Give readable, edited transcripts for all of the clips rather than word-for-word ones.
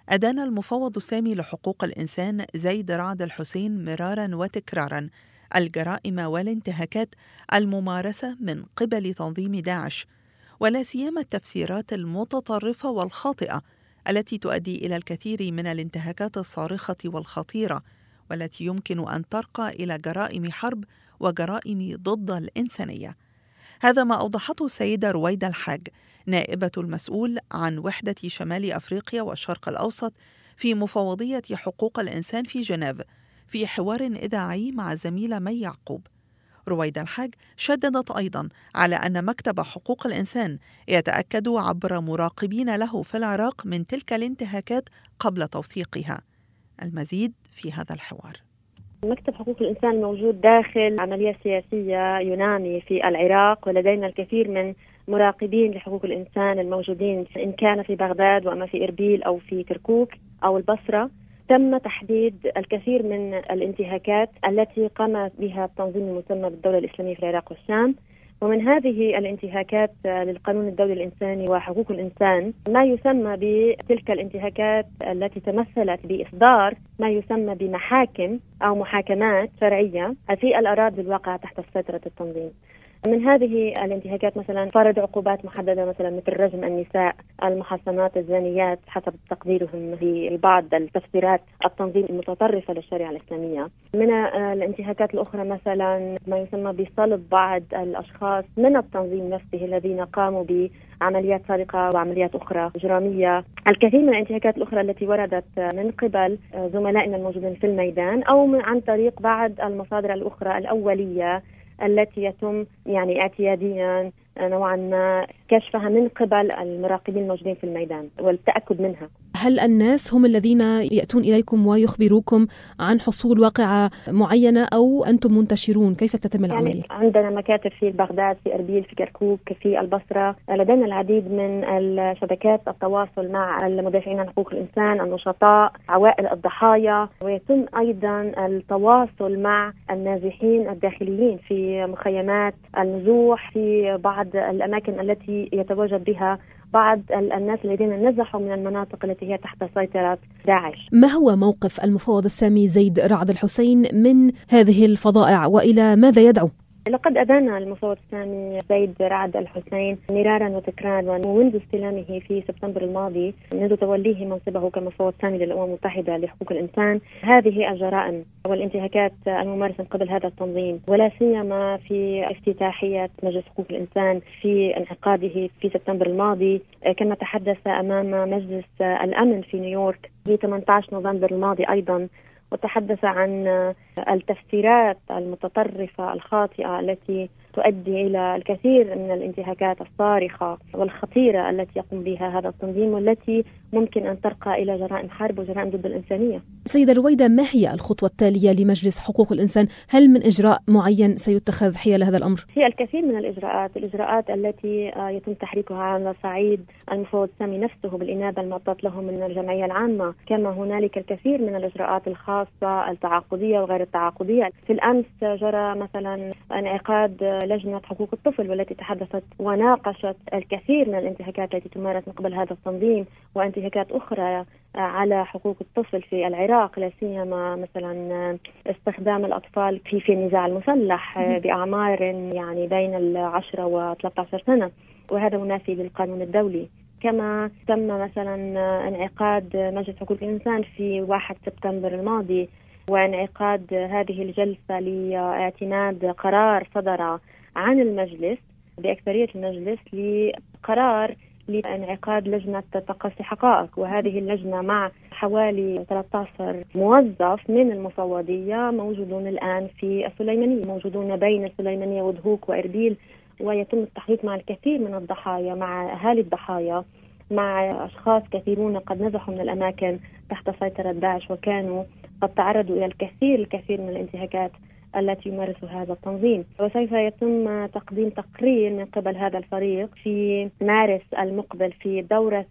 أدان المفوض السامي لحقوق الإنسان زيد رعد الحسين مرارا وتكرارا الجرائم والانتهاكات الممارسة من قبل تنظيم داعش، ولا سيما التفسيرات المتطرفة والخاطئة التي تؤدي إلى الكثير من الانتهاكات الصارخة والخطيرة، والتي يمكن أن ترقى إلى جرائم حرب وجرائم ضد الإنسانية. هذا ما أوضحته السيدة رويدة الحاج، نائبة المسؤول عن وحدة شمال أفريقيا والشرق الأوسط في مفوضية حقوق الإنسان في جنيف، في حوار إذاعي مع الزميلة مي يعقوب. رويدة الحاج شددت أيضا على أن مكتب حقوق الإنسان يتأكد عبر مراقبين له في العراق من تلك الانتهاكات قبل توثيقها. المزيد في هذا الحوار. مكتب حقوق الإنسان موجود داخل عملية سياسية يوناني في العراق، ولدينا الكثير من مراقبين لحقوق الإنسان الموجودين إن كان في بغداد وأما في إربيل أو في كركوك أو البصرة. تم تحديد الكثير من الانتهاكات التي قام بها التنظيم المسمى بالدولة الإسلامية في العراق والشام، ومن هذه الانتهاكات للقانون الدولي الإنساني وحقوق الإنسان ما يسمى بتلك الانتهاكات التي تمثلت بإصدار ما يسمى بمحاكم أو محاكمات شرعية في الأراضي الواقعة تحت سيطرة التنظيم. من هذه الانتهاكات مثلا فرض عقوبات محددة، مثلا مثل رجم النساء، المحصنات، الزانيات حسب تقديرهم في بعض التفسيرات التنظيم المتطرفة للشريعة الإسلامية. من الانتهاكات الأخرى مثلا ما يسمى بصلب بعض الأشخاص من التنظيم نفسه الذين قاموا بعمليات سرقة وعمليات أخرى إجرامية. الكثير من الانتهاكات الأخرى التي وردت من قبل زملائنا الموجودين في الميدان أو عن طريق بعض المصادر الأخرى الأولية التي يتم اعتياديا نوعا ما كشفها من قبل المراقبين الموجودين في الميدان والتأكد منها. هل الناس هم الذين يأتون إليكم ويخبروكم عن حصول واقعة معينة أو أنتم منتشرون؟ كيف تتم العملية؟ عندنا مكاتب في بغداد، في إربيل، في كركوك، في البصرة. لدينا العديد من الشبكات التواصل مع المدافعين عن حقوق الإنسان، النشطاء، عوائل الضحايا، ويتم أيضا التواصل مع النازحين الداخليين في مخيمات النزوح في بعض الأماكن التي يتواجد بها بعض الناس الذين نزحوا من المناطق التي هي تحت سيطرة داعش. ما هو موقف المفوض السامي زيد رعد الحسين من هذه الفظائع وإلى ماذا يدعو؟ لقد أدان المفوض السامي زيد رعد الحسين مرارا وتكرارا منذ استلامه في سبتمبر الماضي، منذ توليه منصبه كمفوض سامي للأمم المتحدة لحقوق الإنسان، هذه الجرائم والانتهاكات الممارسة من قبل هذا التنظيم، ولا سيما في افتتاحية مجلس حقوق الإنسان في انعقاده في سبتمبر الماضي، كما تحدث أمام مجلس الأمن في نيويورك في 18 نوفمبر الماضي أيضا، وتحدث عن التفسيرات المتطرفة الخاطئة التي تؤدي إلى الكثير من الانتهاكات الصارخة والخطيرة التي يقوم بها هذا التنظيم، والتي ممكن أن ترقى إلى جرائم حرب وجرائم ضد الإنسانية. سيدة رويدة، ما هي الخطوة التالية لمجلس حقوق الإنسان؟ هل من إجراء معين سيتخذ حيال هذا الأمر؟ هي الكثير من الإجراءات التي يتم تحريكها على صعيد المفوض السامي نفسه بالإنابة المعطاة له من الجمعية العامة، كما هنالك الكثير من الإجراءات الخاصة التعاقدية وغير التعاقدية. في الأمس جرى مثلا انعقاد لجنة حقوق الطفل، والتي تحدثت وناقشت الكثير من الانتهاكات التي تمارس من قبل هذا التنظيم وانتهاكات أخرى على حقوق الطفل في العراق، لا سيما مثلا استخدام الأطفال في النزاع المسلح بأعمار بين 10 و13 سنة، وهذا منافي للقانون الدولي. كما تم مثلا انعقاد مجلس حقوق الإنسان في 1 سبتمبر الماضي، وانعقاد هذه الجلسة لاعتماد قرار صدر عن المجلس بأكثرية المجلس لقرار لانعقاد لجنة تقصي حقائق، وهذه اللجنة مع حوالي 13 موظف من المفوضية موجودون الآن في السليمانية، موجودون بين السليمانية ودهوك وإربيل، ويتم التحقيق مع الكثير من الضحايا، مع أهالي الضحايا، مع أشخاص كثيرون قد نزحوا من الأماكن تحت سيطرة داعش وكانوا قد تعرضوا إلى الكثير من الانتهاكات التي يمارسها هذا التنظيم. وسوف يتم تقديم تقرير من قبل هذا الفريق في مارس المقبل في الدورة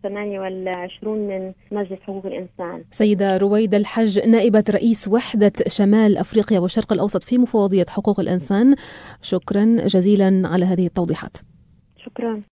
28 من مجلس حقوق الإنسان. سيدة رويدة الحاج، نائبة رئيس وحدة شمال أفريقيا والشرق الأوسط في مفوضية حقوق الإنسان، شكرا جزيلا على هذه التوضيحات. شكرا.